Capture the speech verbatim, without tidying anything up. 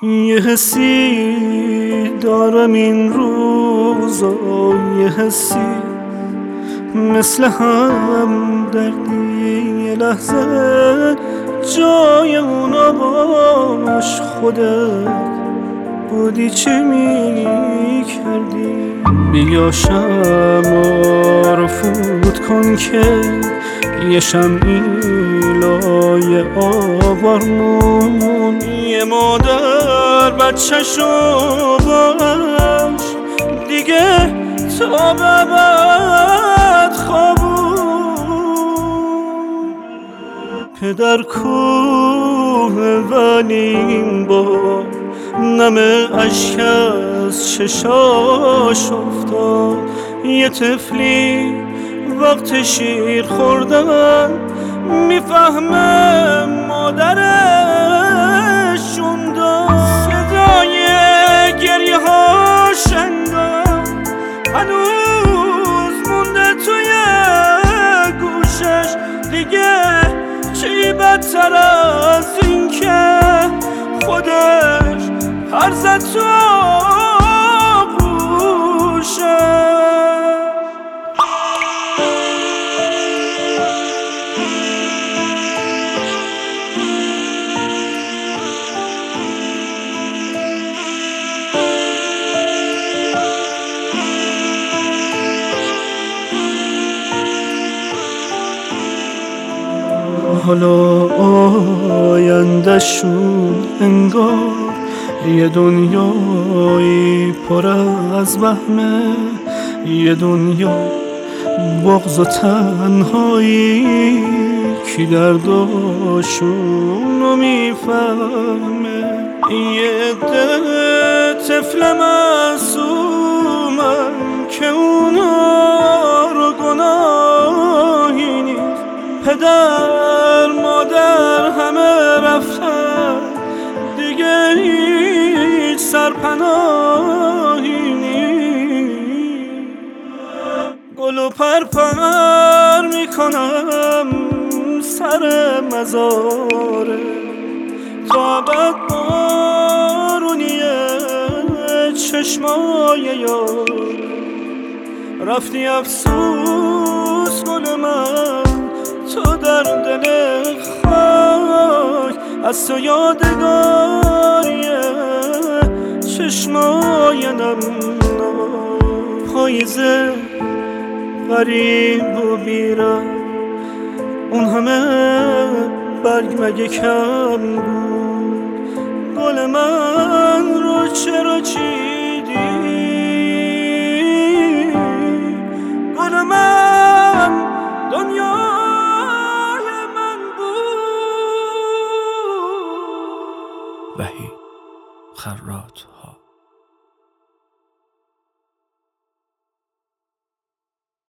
یه حسی دارم این روزا، یه حسی مثل هم دردی، یه لحظه جای اونا باش، خودت بودی چه می کردی. بیا شمع رو فوت کن که یه شمعی لای آبارمون، یه مادر بچه‌شو باش دیگه تا ببد خوابون. پدر کوه ولی این بار نمه اشک از چشاش افتاد. یه طفلی وقت شیر خوردن میفهمه مادرشون داد. صدای گریه ها شنگم هنوز مونده توی گوشش، دیگه چی بدتر از این که خودش پر زد تو آغوشش. حالا آینده‌شون انگار یه دنیایی پر از وهمه، یه دنیا بغض و تنهایی، کی درداشونو میفهمه. یه عده طفل معصومن که اونا رو گناهی نیست، پدر مادر همه رفتن دیگه هیچ سرپناهی نیست. گل و پرپر میکنم سر مزاره تا بعد بارونیه چشمای یار. رفتی افسوس گل من تو در دل خاک، از تو یادگاریه چشمای نم. پاییزه غریب و بیرم، اون همه برگ مگه کم بود. گل من رو چرا چیدی؟ گل من دنیای من بود. وحید خراط‌ها.